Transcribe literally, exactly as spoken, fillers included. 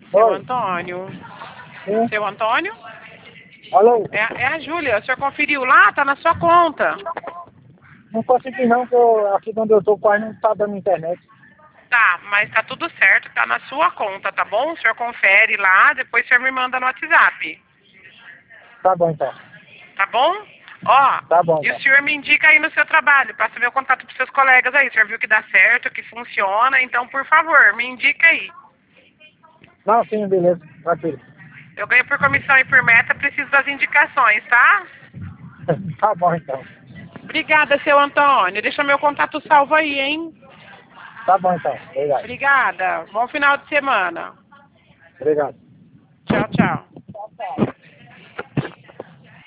Seu Oi. Antônio. Sim. Seu Antônio? Alô? É, é a Júlia. O senhor conferiu lá? Tá na sua conta. Não consegui não, que eu, aqui onde eu tô quase não tá dando internet. Tá, mas tá tudo certo. Tá na sua conta, tá bom? O senhor confere lá, depois o senhor me manda no WhatsApp. Tá bom então. Tá bom? Ó, Tá bom e o então. senhor me indica aí no seu trabalho. Passa meu contato pros seus colegas aí. O senhor viu que dá certo, que funciona. Então, por favor, me indica aí. Não, sim, beleza. Tranquilo. Eu ganho por comissão e por meta, preciso das indicações, tá? Tá bom então. Obrigada, seu Antônio. Deixa meu contato salvo aí, hein? Tá bom então. Obrigado. Obrigada. Bom final de semana. Obrigado. Tchau, tchau.